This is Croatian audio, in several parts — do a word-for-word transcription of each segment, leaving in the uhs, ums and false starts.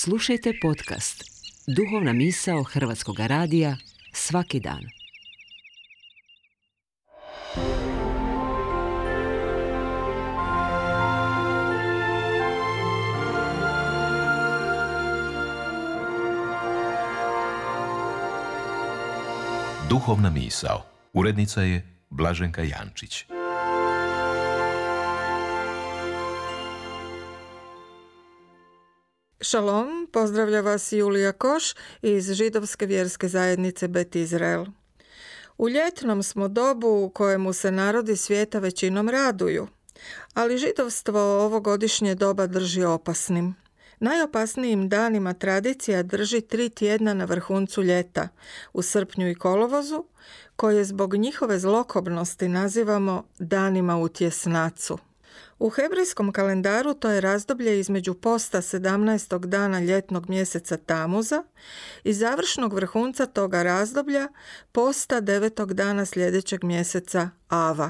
Slušajte podcast Duhovna misao Hrvatskog radija svaki dan. Duhovna misao. Urednica je Blaženka Jančić. Šalom, pozdravlja vas Julija Koš iz židovske vjerske zajednice Bet Izrael. U ljetnom smo dobu u kojemu se narodi svijeta većinom raduju, ali židovstvo ovogodišnje doba drži opasnim. Najopasnijim danima tradicija drži tri tjedna na vrhuncu ljeta, u srpnju i kolovozu, koje zbog njihove zlokobnosti nazivamo danima u tjesnacu. U hebrejskom kalendaru to je razdoblje između posta sedamnaestog dana ljetnog mjeseca Tamuza i završnog vrhunca toga razdoblja posta devetog dana sljedećeg mjeseca Ava.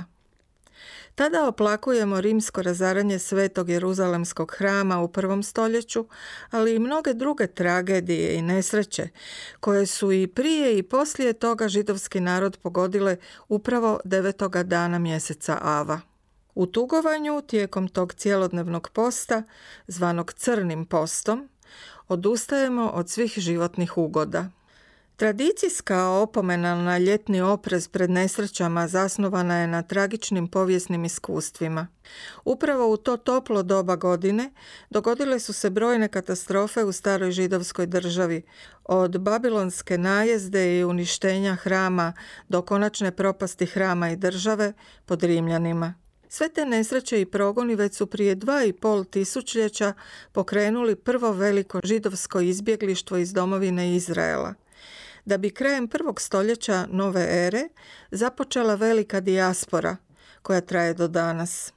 Tada oplakujemo rimsko razaranje svetog Jeruzalemskog hrama u prvom stoljeću, ali i mnoge druge tragedije i nesreće koje su i prije i poslije toga židovski narod pogodile upravo devetoga dana mjeseca Ava. U tugovanju tijekom tog cjelodnevnog posta, zvanog crnim postom, odustajemo od svih životnih ugoda. Tradicijska opomena na ljetni oprez pred nesrećama zasnovana je na tragičnim povijesnim iskustvima. Upravo u to toplo doba godine dogodile su se brojne katastrofe u staroj židovskoj državi, od babilonske najezde i uništenja hrama do konačne propasti hrama i države pod Rimljanima. Sve te nesreće i progoni već su prije dva i pol tisućljeća pokrenuli prvo veliko židovsko izbjeglištvo iz domovine Izraela, da bi krajem prvog stoljeća nove ere započela velika dijaspora koja traje do danas.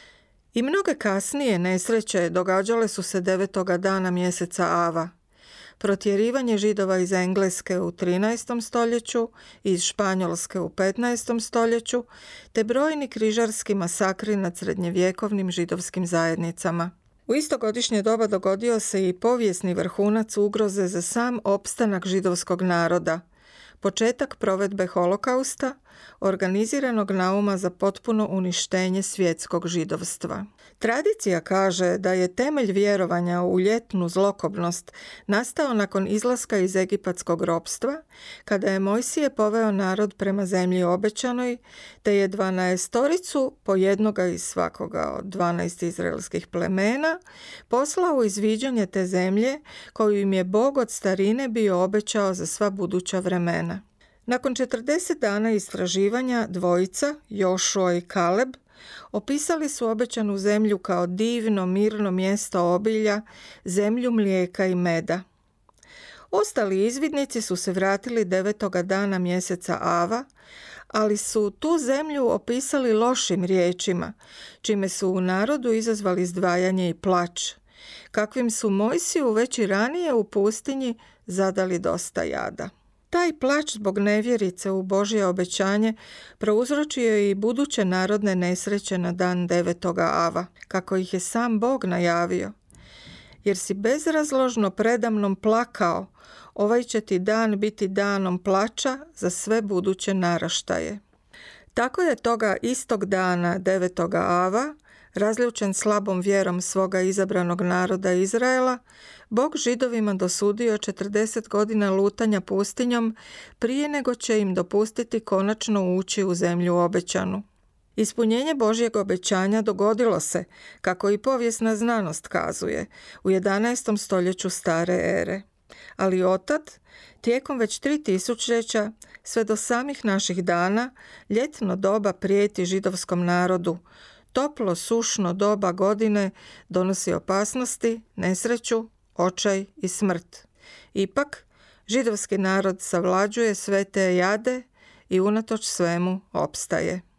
I mnoge kasnije nesreće događale su se devetoga dana mjeseca Ava. Protjerivanje Židova iz Engleske u trinaestom stoljeću, iz Španjolske u petnaestom stoljeću, te brojni križarski masakri nad srednjevjekovnim židovskim zajednicama. U istogodišnje doba dogodio se i povijesni vrhunac ugroze za sam opstanak židovskog naroda, početak provedbe holokausta, organiziranog nauma za potpuno uništenje svjetskog židovstva. Tradicija kaže da je temelj vjerovanja u ljetnu zlokobnost nastao nakon izlaska iz egipatskog ropstva, kada je Mojsije poveo narod prema zemlji obećanoj, te je dvanaestoricu, po jednoga iz svakoga od dvanaest izraelskih plemena, poslao u izviđanje te zemlje koju im je Bog od starine bio obećao za sva buduća vremena. Nakon četrdeset dana istraživanja, dvojica, Jošua i Kaleb, opisali su obećanu zemlju kao divno, mirno mjesto obilja, zemlju mlijeka i meda. Ostali izvidnici su se vratili devetoga dana mjeseca Ava, ali su tu zemlju opisali lošim riječima, čime su u narodu izazvali izdvajanje i plač, kakvim su Mojsiju već i ranije u pustinji zadali dosta jada. Taj plač zbog nevjerice u Božje obećanje prouzročio je i buduće narodne nesreće na dan devetoga Ava, kako ih je sam Bog najavio. Jer si bezrazložno predamnom plakao, ovaj će ti dan biti danom plača za sve buduće naraštaje. Tako je toga istog dana devetoga Ava, razljučen slabom vjerom svoga izabranog naroda Izraela, Bog Židovima dosudio četrdeset godina lutanja pustinjom prije nego će im dopustiti konačno ući u zemlju obećanu. Ispunjenje Božjeg obećanja dogodilo se, kako i povijesna znanost kazuje, u jedanaestom stoljeću stare ere. Ali otad, tijekom već tri tisućljeća, sve do samih naših dana, ljetno doba prijeti židovskom narodu. Toplo, sušno doba godine donosi opasnosti, nesreću, očaj i smrt. Ipak, židovski narod savlađuje sve te jade i unatoč svemu opstaje.